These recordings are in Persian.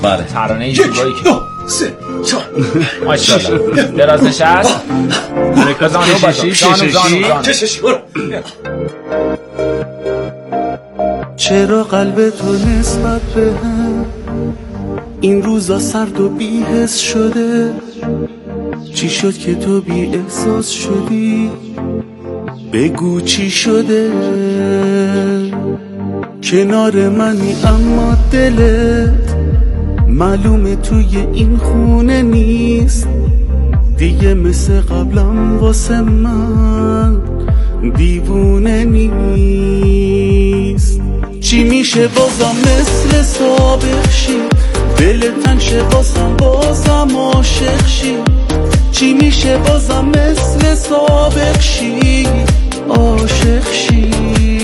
بله. ترانه زیبایی که 2 3 4 ماشاءالله. دراز نشست. حرکت زانو باشه. زانو. چشش. چرا قلب تو نسبت به هم این روزا سرد و بی‌حس شده؟ چی شد که تو بی احساس شدی؟ بگو چی شده؟ کنار منی اما دلت معلومه توی این خونه نیست دیگه، مثل قبلم واسه من دیوونه نیست. چی میشه بازم مثل سابق شی؟ دل تنگ شه بازم عاشق شی؟ چی میشه بازم مثل سابق شی؟ عاشق شی؟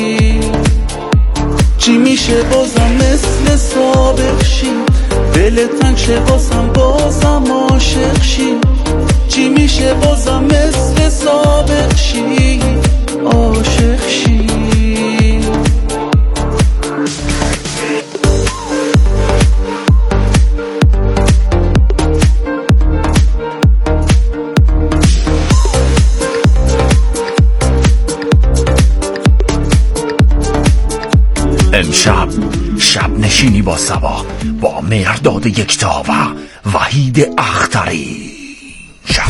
چی میشه بازم مثل سابق شی؟ دل تنگ شه بازم عاشق شی؟ چی میشه بازم مثل سابق شی؟ عاشق شی؟ امشب شب نشینی با سبا، با مهرداد یکتا و وحید اختری. شب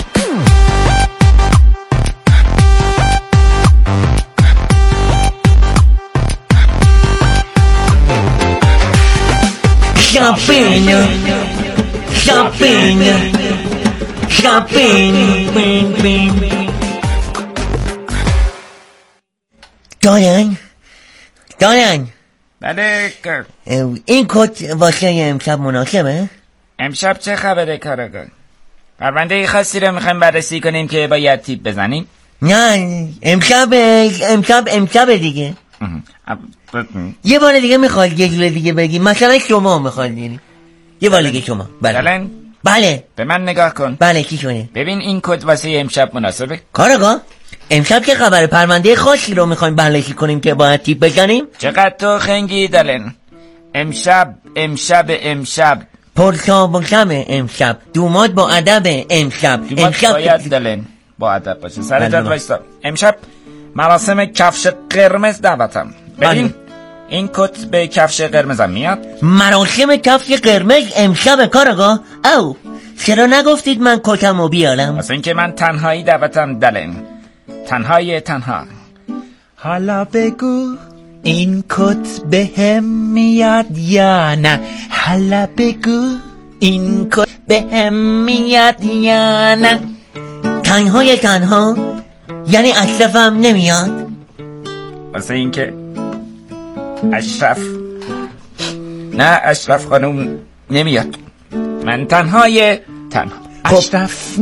دارن بله. این کت واسه امشب مناسبه؟ امشب چه خبره کاراگاه؟ پرونده خاصی رو میخوایم بررسی کنیم که باید تیپ بزنیم؟ نه امشب دیگه. یه بار دیگه میخواد یه جور دیگه بگی، مثلا شما میخواد دیگه یه بار دیگه شما. بله به من نگاه کن. بله چی شده؟ ببین این کت واسه امشب مناسبه؟ کاراگاه امشب چه خبره؟ پرونده خاصی رو میخوایم بررسی کنیم که باید تیپ بزنیم؟ چقدر تو خنگی دلن. امشب پرسا و شب امشب، دوماد با ادب امشب باید دلن با ادب باشه. سر جد وایستا. امشب مراسم کفش قرمز دعوتم. ببین این کت به کفش قرمزم میاد. مراسم کفش قرمز امشب کاراگاه؟ او چرا نگفتید من کتمو بیارم؟ واسه اینکه من تنهایی دعوتم دلن. تنها. حالا بگو این کت به هم میاد یا نه؟ حالا بگو این کت به هم میاد یا نه؟ تنها یعنی اشرفم نمیاد؟ واسه اینکه اشرف خانوم نمیاد. من تنها. اشرف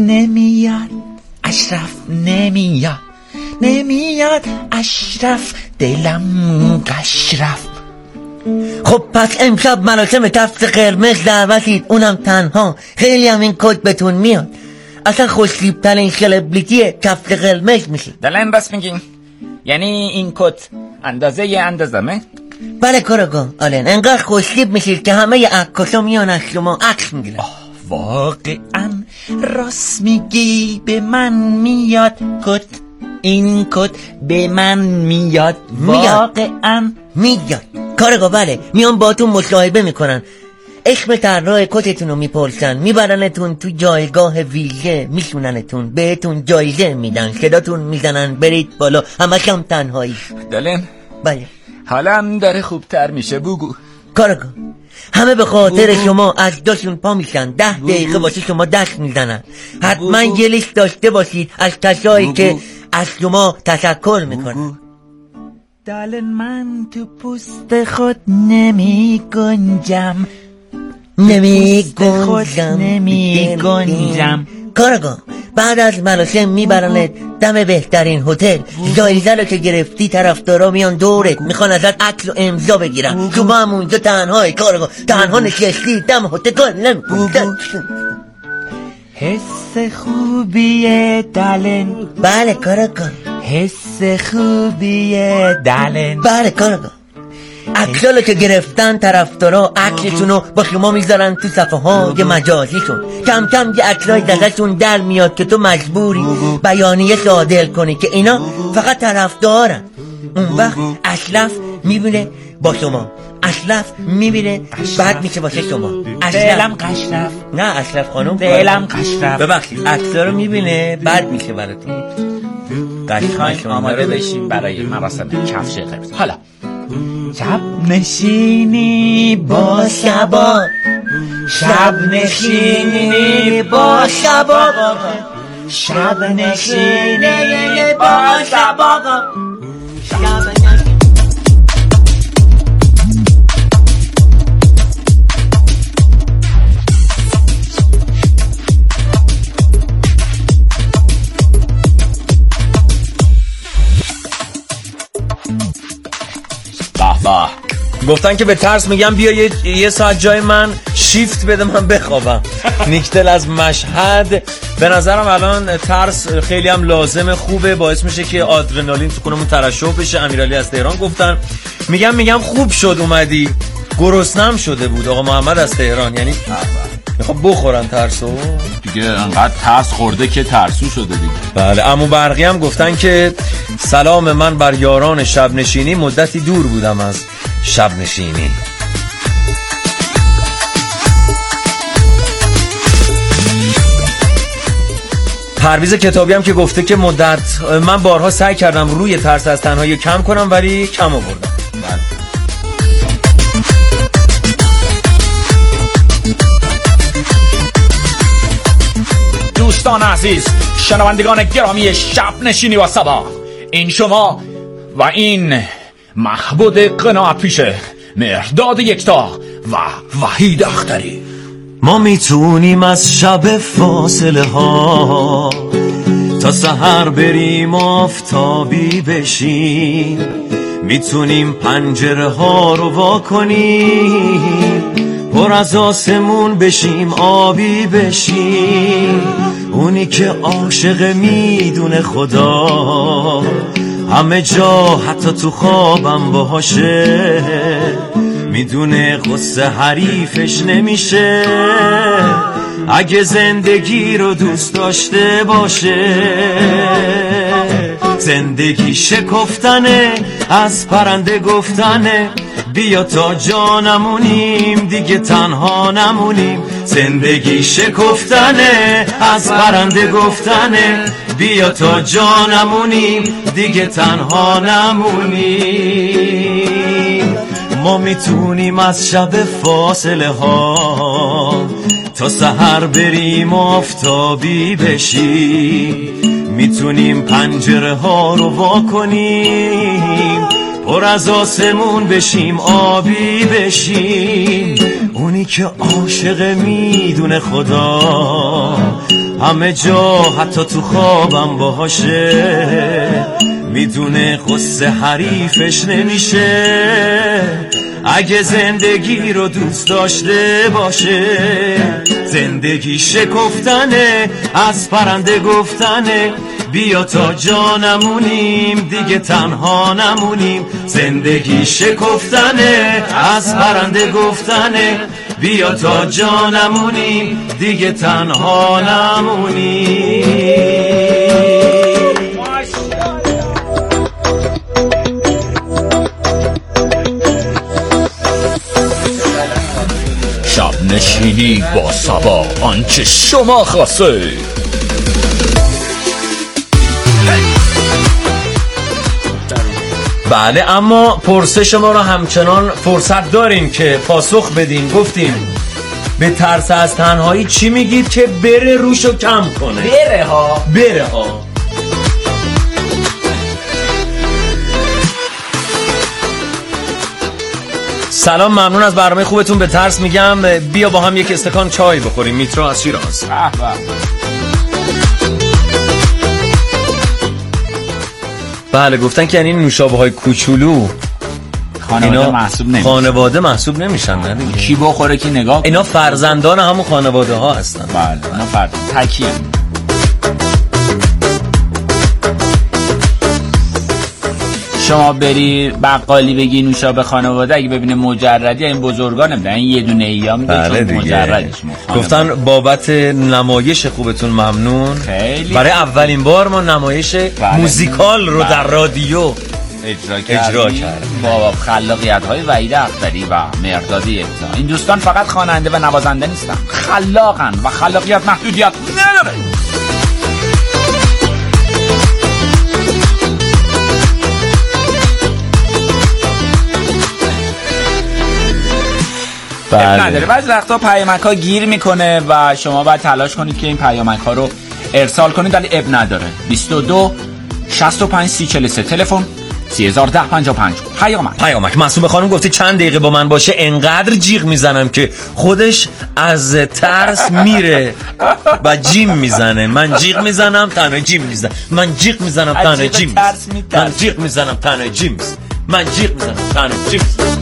نمیاد اشرف دلم قشرف. خب پس امشب مراسم کفش قرمز دعوتید، اونم تنها. خیلی هم این کت بهتون میاد، اصلا خوشلیب ترین سلبریتی کفش قرمز میشه. دلن بس میگین؟ یعنی این کت اندازمه؟ بله کاراگاه. آره انقدر خوشلیب میشید که همه عکاسا میان از شما عکس میگیرن. واقعا راست میگی، به من میاد کت، این کت به من میاد واقعا میاد کاراگاه. بله میان باتون مصاحبه میکنن، اسم طراح کتتون رو میپرسن، میبرنتون تو جایگاه ویژه، میشوننتون، بهتون جایزه میدن، صداتون میزنن برید بالا، همش هم تنهایی. دلن بله حالم داره خوبتر میشه. بگو کاراگاه. همه به خاطر شما از داشون پا میشن، 10 دقیقه واسه شما دست میزنن. حتما یه لیست داشته باشید از کسایی که از شما تشکر میکنن. دلن من تو پوست خود نمی گنجم. کاراگاه بعد از مراسم میبرنت دم بهترین هتل، جایزه رو که گرفتی طرفدارا میان دورت میخوان ازت عکس و امضا بگیرن، تو با هم اونجا تنهایی کاراگاه، تنها نشستی دم هتل کار نمی‌کنی. حس خوبیه دلن. بله کاراگاه. حس خوبیه دلن. بله کاراگاه. عکسالو که گرفتن طرفدارا عکسشونو با شما میذارن تو صفحه های مجازیشون. کم کم یه عکسای دستشون در میاد که تو مجبوری بیانیه صادر کنی که اینا فقط طرفدارن. اون وقت اشرف میبینه با شما، اشرف میبینه بعد میشه واسه شما. دلم قشرف. نه اشرف خانم، دلم قشرف. ببخشید عکس‌ها رو میبینه بعد میشه براتون. قشنگ آماده بشیم برای مراسم کفش قرمز. حالا شب نشینی با شبا، شب نشینی با شبا، شب نشینی با شبا. گفتن که به ترس میگم بیا یه ساعت جای من شیفت بده من بخوابم. نیکتل از مشهد. به نظرم الان ترس خیلی هم لازمه، خوبه، باعث میشه که آدرنالین تو خونمون ترشح بشه. امیرعلی از تهران گفتن میگم خوب شد اومدی، گرسنم شده بود آقا محمد از تهران، یعنی میخوام بخورن ترسو دیگه، انقدر ترس خورده که ترسو شده دیگه. بله. عمو برقی هم گفتن که سلام من بر یاران شب نشینی، مدتی دور بودم از شب نشینی. پرویز کتابی هم که گفته که من بارها سعی کردم روی ترس از تنهایی کم کنم ولی کم آوردم. دوستان عزیز، شنوندگان گرامی شب نشینی و صبا، این شما و این محبود قناعت پیشه، مهرداد یکتا و وحید اختری. ما میتونیم از شب فاصله ها تا سحر بریم آفتابی بشیم، میتونیم پنجره ها رو وا کنیم، پر از آسمون بشیم آبی بشیم. اونی که عاشق میدونه خدا، همه جا حتی تو خوابم باشه، میدونه قصه حریفش نمیشه. اگه زندگی رو دوست داشته باشه، زندگی شکفتنه، از پرنده گفتنه، بیا تا جا نمونیم دیگه تنها نمونیم. زندگی شکفتنه، از پرنده گفتنه، بیا تا جا نمونیم دیگه تنها نمونیم. ما میتونیم از شب فاصله ها تا سحر بریم آفتابی بشیم، میتونیم پنجره ها رو وا کنیم، پر از آسمون بشیم آبی بشیم. اونی که عاشق میدونه خدا، همه جا حتی تو خوابم باشه، میدونه قصه حریفش نمیشه. اگه زندگی رو دوست داشته باشه، زندگی شکفتنه، از پرنده گفتنه، بیا تا جا نمونیم دیگه تنها نمونیم. زندگی شکفتنه، از پرنده گفتنه، بیا تا جا نمونیم دیگه تنها نمونیم. شب نشینی با صبا، آنچه شما خواسته. بله، اما پرسش ما رو همچنان فرصت داریم که پاسخ بدین. گفتیم به ترس از تنهایی چی میگید که بره روشو کم کنه؟ بره ها. سلام، ممنون از برنامه خوبتون. به ترس میگم بیا با هم یک استکان چای بخوریم. میترا از شیراز. بله، گفتن که یعنی نوشابه های کوچولو خانواده محسوب نمیشن. نه دیگه، کی بخوره کی نگاه کنه. اینا فرزندان همون خانواده ها هستن. بله، اینا تکیه. شما بری بقالی بگی نوشابه خانواده اگه ببینه مجردی این بزرگان نمیدن این یه دونه ایا میده چون مجردش گفتن بابت نمایش خوبتون ممنون. خیلی برای اولین بار ما نمایش موزیکال رو در رادیو اجرا کرد با خلاقیت‌های وحید اختری و مهرداد یکتا. این دوستان فقط خواننده و نوازنده نیستن، خلاقن و خلاقیت محدودیت نداره. نداره. بعضی وقتا پیامک‌ها گیر میکنه و شما باید تلاش کنید که این پیامک‌ها رو ارسال کنید، ولی اب نداره. 22 65 30 تلفن 301055 پیامک. معصومه خانم گفته چند دقیقه با من باشه انقدر جیغ میزنم که خودش از ترس میره و جیم میزنه. من جیغ میزنم تنها جیم میزنم. من جیغ میزنم تنها جیم میزنم. من جیغ میزنم تنها جیم میزنم. من جیغ میزنم تنها جیم میزنم.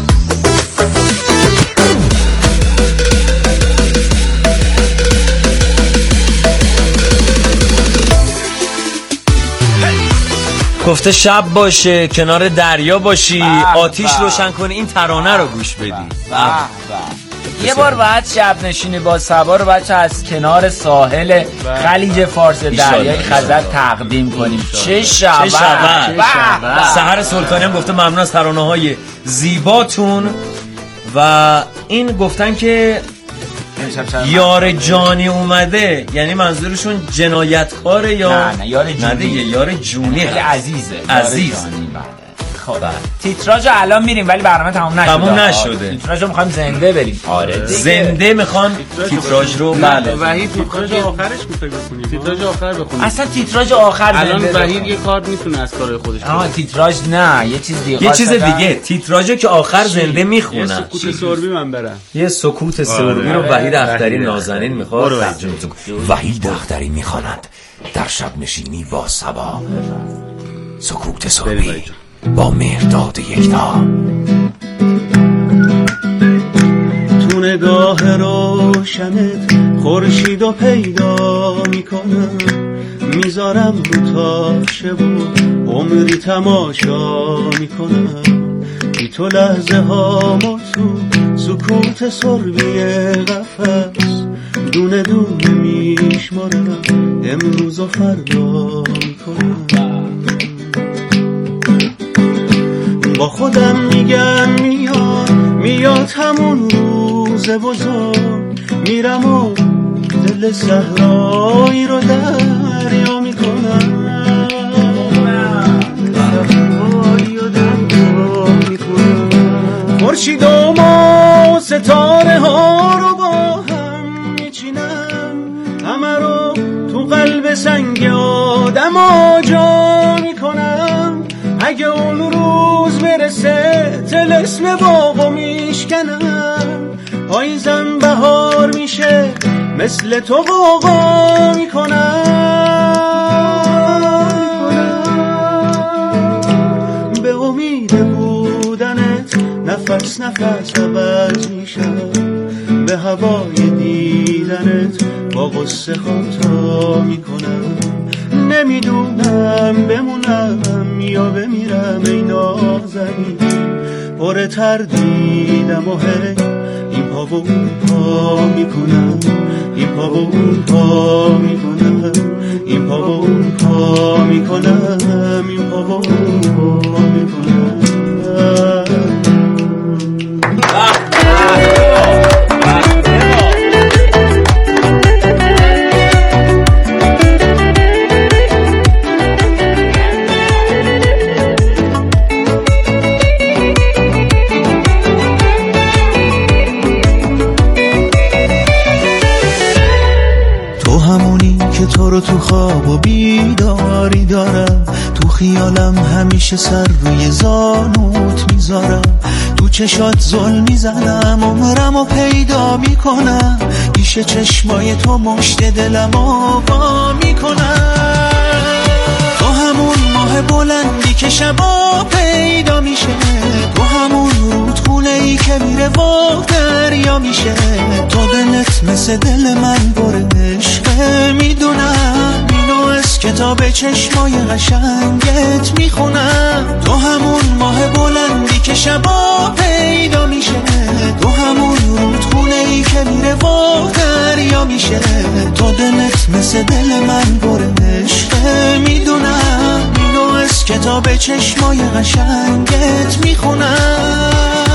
گفته شب باشه کنار دریا باشی آتیش روشن کنی این ترانه رو گوش بدی. یه بار بعد شب نشینی با سوار بچه از کنار ساحل خلیج فارس دریای خزر تقدیم کنیم. چه شب. سحر سلطانی هم گفته ممنون از ترانه های زیباتون و این گفتن که یار جانی اومده یعنی منظورشون جنایتکاره یا نه یار جونی. نه دیگه یار جونی خیلی عزیزه. عزیز. خب تیتراژ الان میریم ولی برنامه تموم نشده. تیتراژ رو میخوایم زنده بریم. آره زنده میخوان تیتراژ رو. بله وحید تیتراژ آخرش میخوای بخونی. تیتراژ آخر بخونی. اصلا تیتراژ آخر الان وحید یه کار میتونه از کارهای خودش کنه. تیتراژ نه یه چیز دیگه. یه چیز دیگه تیتراژو که آخر زنده میخونن. یه سکوت سربی من برم. یه سکوت سربی رو وحید اختری نازنین میخواد. وحید اختری میخواند در شب نشینی با صبا سکوت سربی با مهرداد یکتا. تو نگاه روشنت خورشیدو پیدا میکنم میذارم رو تاشه و عمری تماشا میکنم بی تو لحظه هامو تو سکوت سربی قفس دونه دونه میشمارم امروز و فردا میکنم. با خودم میگم میاد همون روز بزرگ میرم و دل صحرایی رو دریا میکنم. خورشید و ما ستاره ها رو با هم میچینم همه رو تو قلب سنگ آدم آجا میکنم. اگه اون روز برسه طلسم باغو میشکنم پاییزم بهار میشه مثل تو غوغا میکنم. به امید بودنت نفس عوض میشم به هوای دیدنت با غصه خطا میکنم. نمیدونم بمونم یا بمیرم ای نازنین پر تردیدم و هی این پا و اون پا میکنم این پا و اون پا میکنم این پا و اون پا میکنم این پا و اون پا میکنم. تو رو تو خواب و بیداری دارم تو خیالم همیشه سر روی زانوت میذارم تو چشات ظلم میزنم عمرم و پیدا میکنم پیش چشمای تو مشت دلم آوا میکنم. تو همون ماه بلندی که شبا پیدا میشه تو همون رودخونه ای که میره با دریا میشه تو دلت مثل دل من بره عشقه میدونم اینو از کتاب چشمای قشنگت میخونم. تو همون ماه بلندی که شبا پیدا میشه، تو همون رودخونه ای که میره و دریا میشه. تو دلت مثل دل من پر عشقه، میدونم اینو از کتاب چشمای قشنگت میخونم.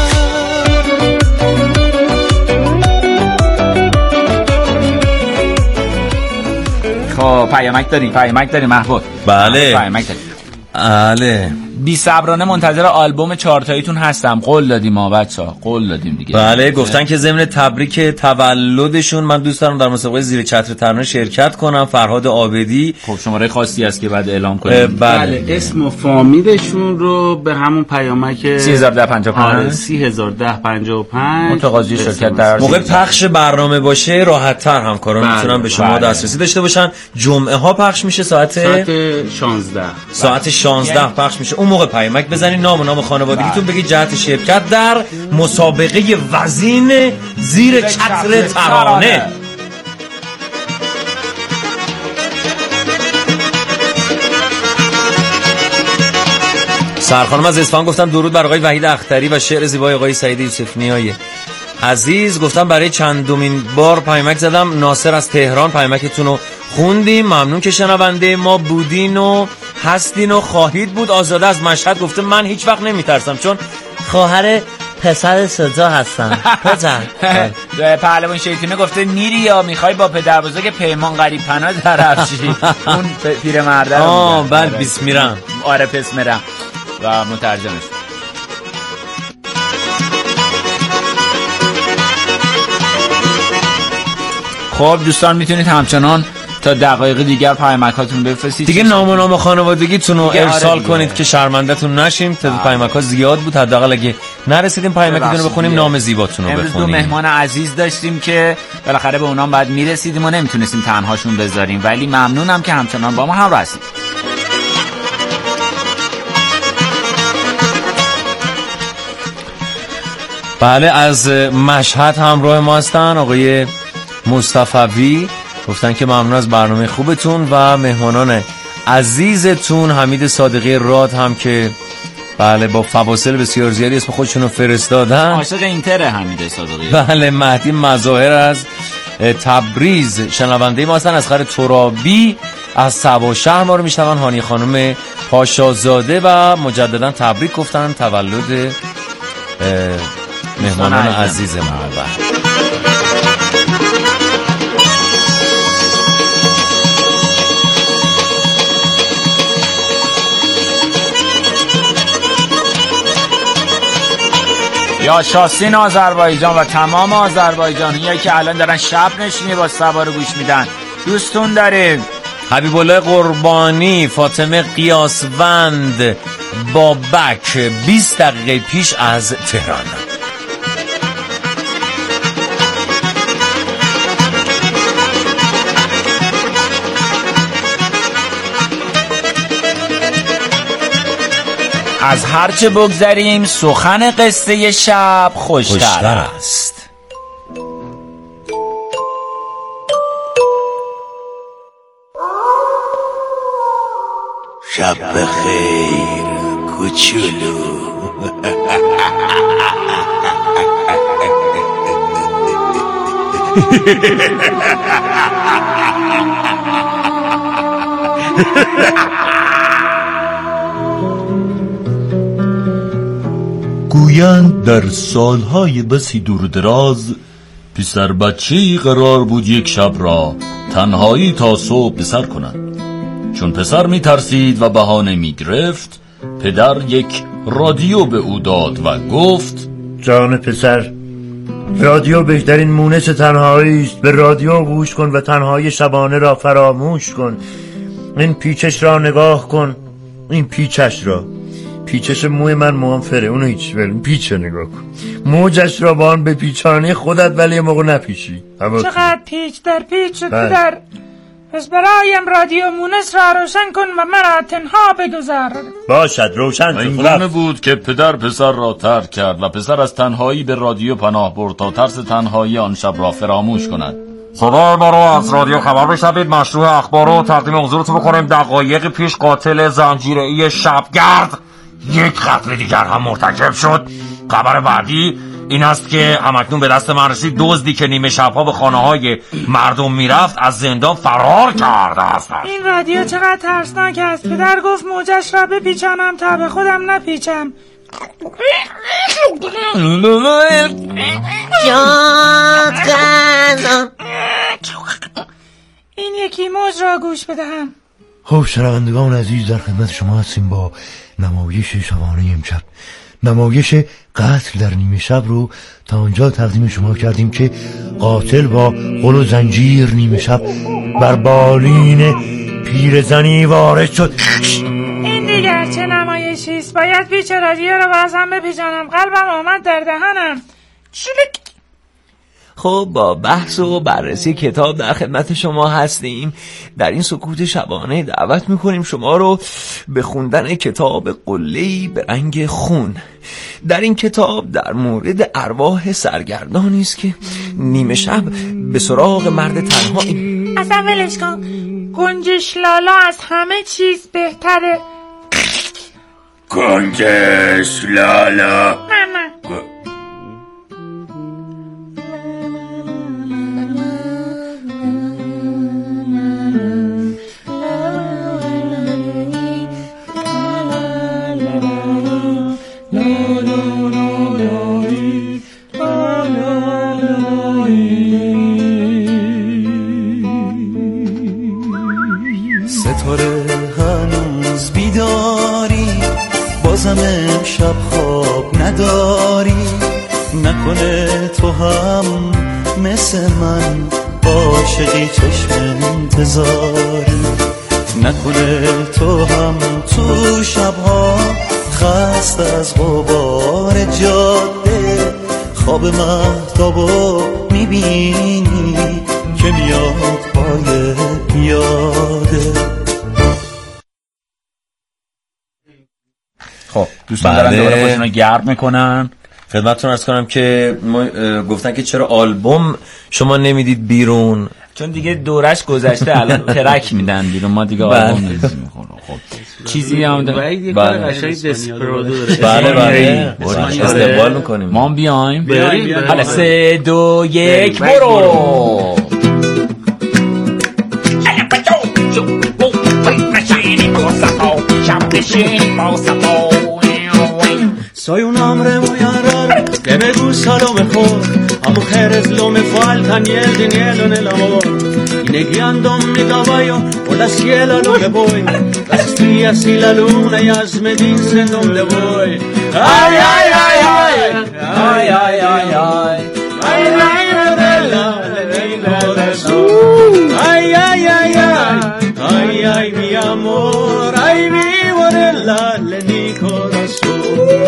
خب پیامک داری محبوب؟ بله پیامک داری. بله بی صبرانه منتظر آلبوم چهارتاییتون هستم. قول دادیم ما بچه‌ها، قول دادیم دیگه. بله گفتن که ضمن تبریک تولدشون من دوست دارم در مسابقه زیر چتر ترانه شرکت کنم. فرهاد عابدی. خب شماره خاصی است که بعد اعلام کنیم. بله اسم و فامیلشون رو به همون پیامک 301055 301055 متقاضی شرکت در موقع پخش برنامه باشه راحت تر همکاران میتونن به شما دسترسی داشته باشن. جمعه ها پخش میشه ساعت 16 ساعت 16 پخش میشه. اون موقع پیامک بزنید، نام خانوادگیتون بگید، جهت شرکت در مسابقه وزین زیر چتر ترانه. سرخانم از اصفهان گفتن درود بر آقای وحید اختری و شعر زیبای آقای سعید یوسفنیای عزیز. گفتم برای چندمین بار پیامک زدم. ناصر از تهران پیامکتون رو خوندیم، ممنون که شنونده ما بودین و هستین و خواهید بود. آزاده از مشهد گفته من هیچ وقت نمیترسم چون خواهر پسر سزا هستم. پسر پهلوان شیطونه گفته میری یا میخوای با پدر بزرگ پیمان قریب پناه درفشی؟ اون پیرمرد رو بله بیس میرم. آره پس میرم و مترجمش. خب دوستان میتونید همچنان تا دقایق دیگر پیامکاتون بفرستید دیگه. نام خانوادگیتون رو ارسال کنید که شرمنده‌تون نشیم. تعداد پیامک‌ها زیاد بود، حداقل اگه نرسیدیم پیامکتون رو بخونیم نام زیباتون رو بخونیم. امروز 2 مهمان عزیز داشتیم که بالاخره به اونام بعد میرسیدیم و نمیتونستیم تنهاشون بذاریم، ولی ممنونم که همچنان با ما همراه هستید. بله از مشهد همراه ما هستن آقای مصطفی. گفتن که ممنون از برنامه خوبتون و مهمانان عزیزتون. حمید صادقی راد هم که بله با فواصل بسیار زیادی اسم خودشون رو فرستادن. عاشق اینتر حمید صادقی. بله مهدی مظاهر از تبریز شنونده ما هستن. اسخر ترابی از سبا شهر ما رو میشنون. هانی خانم پاشازاده و مجددا تبریک گفتن تولد مهمانان عزیز ما. یا شاسین آذربایجان و تمام آذربایجانیایی که الان دارن شب نشینی با سبا رو گوش میدن، دوستون داریم. حبیب الله قربانی، فاطمه قیاسوند، بابک 20 دقیقه پیش از تهران. از هرچه بگذریم سخن قصه شب خوشتر است. شب بخیر کوچولو. گویند در سالهای بسی دور دراز پسر بچه‌ای قرار بود یک شب را تنهایی تا صبح بسر کند. چون پسر می ترسید و بهانه می گرفت، پدر یک رادیو به او داد و گفت جان پسر، رادیو بهترین مونس تنهایی است. به رادیو گوش کن و تنهایی شبانه را فراموش کن. این پیچش را نگاه کن، این پیچش را، پیچش موی من موام فره، اونو هیچ این پیچ رو نگاه کن. موجش را با آن به پیچانی خودت ولی موقع نپیچی. چقدر پیچ در پیچ شد پدر. پس برایم رادیو مونس را روشن کن و مرا تنها بگذار. باشد روشن کن. این گونه بود که پدر پسر را ترک کرد و پسر از تنهایی به رادیو پناه برد تا ترس تنهایی آن شب را فراموش کند. صدای ما رو از رادیو خبر بشنوید. مشروع اخبار رو تقدیم حضورتون بکنیم. دقایق پیش قاتل زنجیره‌ای شبگرد یک قتل دیگر هم مرتکب شد. خبر بعدی این است که همکنون به دست من رسید دزدی که نیمه شبها به خانه‌های مردم میرفت از زندان فرار کرده است. این رادیو چقدر ترسناک است. پدر گفت موجش را بپیچانم تا به خودم نپیچم. این یکی موج را گوش بدهم. خب شنوندگان عزیز، در خدمت شما هستیم با نمایش شبانه امشب. نمایش قتل در نیمه شب رو تا آنجا تقدیم شما کردیم که قاتل با قل و زنجیر نیمه شب بر بالین پیرزنی وارد شد. این دیگر چه نمایشی است؟ باید پیچ رادیو رو بازم بپیچانم. قلبم آمد در دهنم. خب با بحث و بررسی کتاب در خدمت شما هستیم. در این سکوت شبانه دعوت میکنیم شما رو به خوندن کتاب قله‌ای به رنگ خون. در این کتاب در مورد ارواح سرگردانی است که نیمه شب به سراغ مرد تنها. اصلا ولش کن. گنجش لالا از همه چیز بهتره. گنجش لالا نه ستاره هنوز بیداری، بازم امشب خواب نداری. نکنه تو هم مثل من عاشقی چشم انتظاری. نکنه تو هم تو شبها خسته از غبار جاده خواب مهتابو میبینی که میاد پای پیاده. خب دوستان دارن دوباره خودشون رو گرم میکنن. خدمتتون عرض کنم که گفتن که چرا آلبوم شما نمیدید بیرون، چون دیگه دورش گذشته. الان ترک میدن بیرون، ما دیگه آلبوم نمیدیم. خب چیزی هم داره یه کار قشنگ دسپرادو داره. بله استقبال میکنیم. ما بیایم. حالا 3 2 1 برو. Soy un hombre muy raro que me gusta lo mejor. A mujeres lo me falta ni el dinero ni el amor. Y negueando mi caballo por la cielo no me voy. Las estrellas y la luna ellas me dicen dónde voy. Ay, ay, ay, ay, ay, ay, ay, ay. Ay, ay, ay, ay, ay, ay, ay, mi amor. Ay, mi morella, le mi corazón.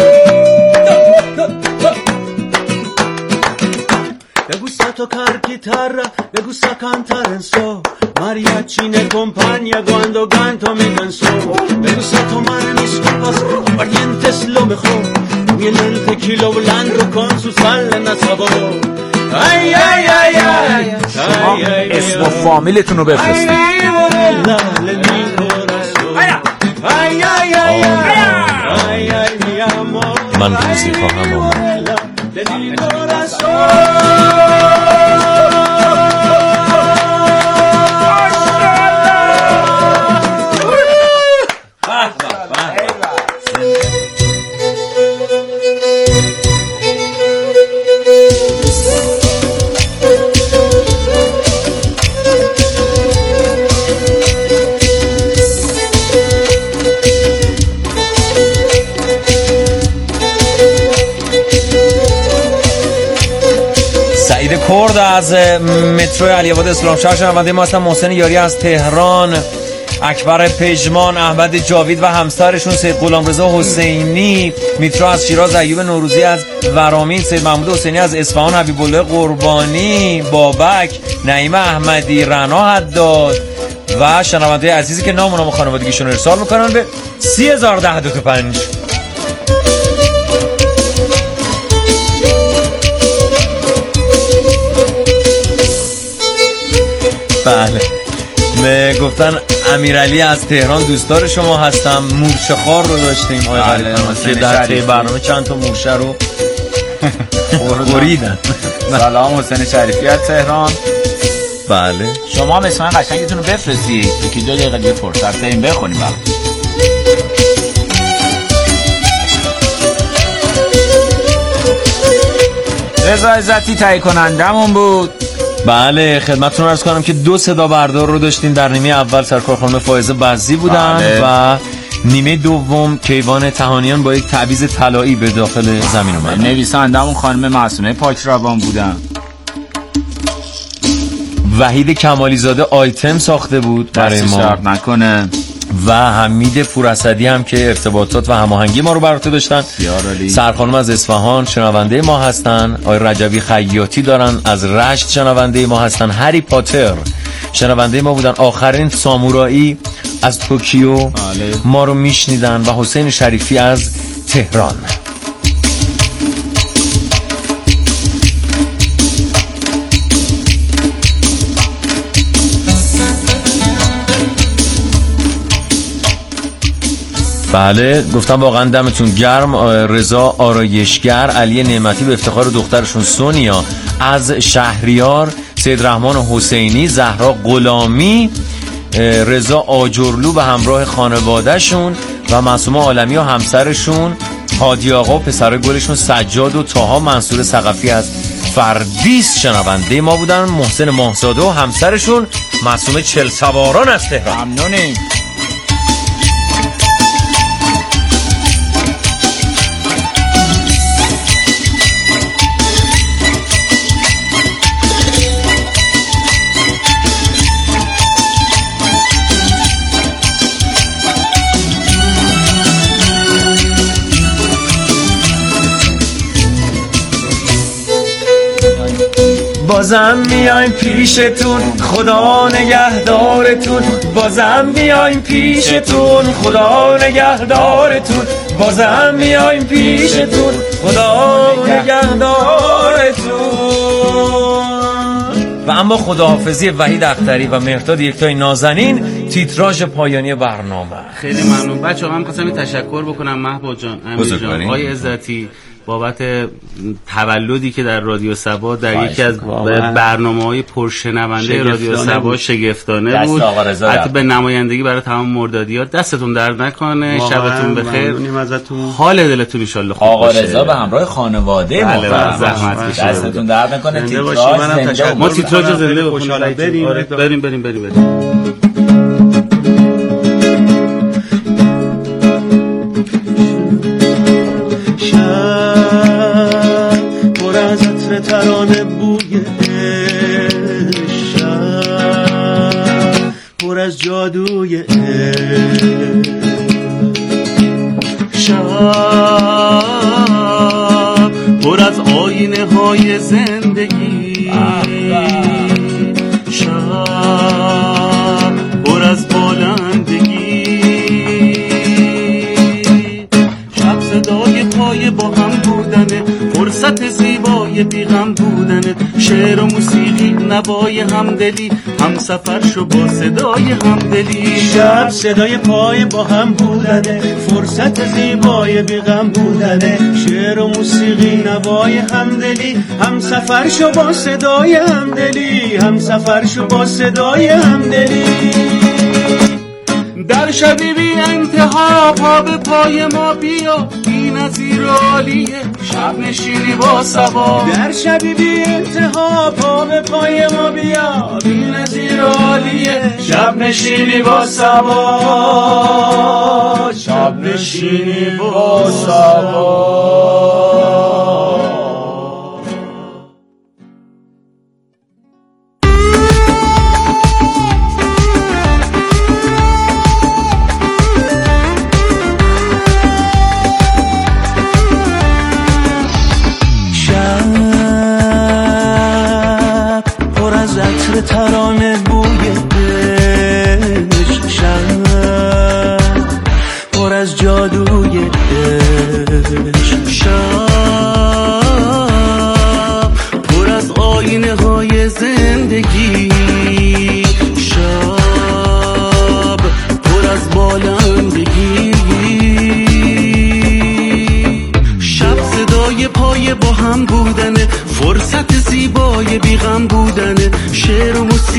Le gusta tocar guitarra, le gusta cantar en sol. Mariachi me acompaña cuando canto mi canción. Me gusta tomar mis copas, aguardiente es lo mejor. Miel el tequila blanco con su sal en el sabor. Ay, ay, ay, ay, ay, ay, اسم و فامیلتون رو بفرستید. من روزی خواهم آمد. کرد از مترو علی‌آباد اسلامشهر شنونده ما هستن. محسن یاری از تهران، اکبر پژمان، احمد جاوید و همسرشون سید غلامرضا حسینی، میترا از شیراز، ایوب نوروزی از ورامین، سید محمود حسینی از اصفهان، حبیب الله قربانی، بابک، نعیم احمدی، رنا حداد و شنونده عزیزی که نام و نام خانوادگیشون ارسال میکنن به 301025. بله گفتن امیرعلی از تهران دوستدار شما هستم. مورچه خار رو داشتیم آقای غریب‌نواز که در طی برنامه چند تا مورچه رو خوریدن. سلام حسین شریفی از تهران. بله شما هم اسم قشنگتون رو بفرستید، یکی 2 دقیقه دیگه فرصت داریم بخونیم برام. رضا عزتی تهیه کنندمون بود. بله خدمتتون عرض کنم که 2 صدا بردار رو داشتیم. در نیمه اول سرکار خانم فائزه بزی بودن. بله. و نیمه دوم کیوان تهانیان با یک تعویض طلایی به داخل زمین اومد. نویسندمون خانم معصومه پاکروان بودن. وحید کمالی زاده آیتم ساخته بود برای ما شرط نکنه. و حمید پوراسدی هم که ارتباطات و هماهنگی ما رو بر عهده داشتن. سرخانم از اصفهان شنونده ما هستن. آقای رجبی خیاطی دارن از رشت شنونده ما هستن. هری پاتر شنونده ما بودن. آخرین سامورایی از توکیو ما رو میشنیدن و حسین شریفی از تهران. بله گفتم واقعا دمتون گرم. رضا آرایشگر، علی نعمتی به افتخار دخترشون سونیا از شهریار، سید رحمان حسینی، زهرا غلامی، رضا آجرلو به همراه خانوادهشون و معصومه عالمی و همسرشون، هادی آقا و پسر گلشون سجاد و طاها منصور ثقفی از فردیس شنونده ما بودن. محسن ماهزاده و همسرشون معصومه چلسواران از تهران. ممنونیم. بازم میایم پیشتون خدا نگهدارتون. بازم میایم پیشتون خدا نگهدارتون. بازم میایم پیشتون خدا نگهدارتون. و اما خداحافظی وحید اختری و مهرداد یکتای نازنین تیتراژ پایانی برنامه. خیلی ممنون بچه‌ها. من خواستم تشکر بکنم محبوب جان، امیر جان، آقای عزتی بابت تولدی که در رادیو سبا در یکی از برنامه‌های پرشنونده رادیو سبا شگفتانه بود. حتی به نمایندگی برای تمام مردادیات. دستتون درد نکنه، شبتون بخیر، حال دلتون ان شاءالله خوب باشه. آقا رضا به همراه خانواده محترم زحمت کشیده، دستتون درد نکنه. ما تیتراژ زنده بخونیم. بریم. ترانه بوی شب پر از جادوی شب پر از آینه های زندگی شب پر از بالندگی شب صدای پای با هم بودنه فرصت زیبای بیغم بودنت شعر و موسیقی نوای همدلی هم سفر شو با صدای همدلی شب صدای پای با هم بودنه فرصت زیبای بیغم بودنه شعر و موسیقی نوای همدلی هم سفر شو با صدای همدلی هم سفر شو با صدای همدلی در شبی بی انتها پا به پای ما بیا بی نظیر عالیه شب نشینی با صبا در شبی بی انتها پا به پای ما بیا بی نظیر عالیه شب نشینی با صبا شب نشینی با صبا. ترانه بوی عشق شب پر از جادوی عشق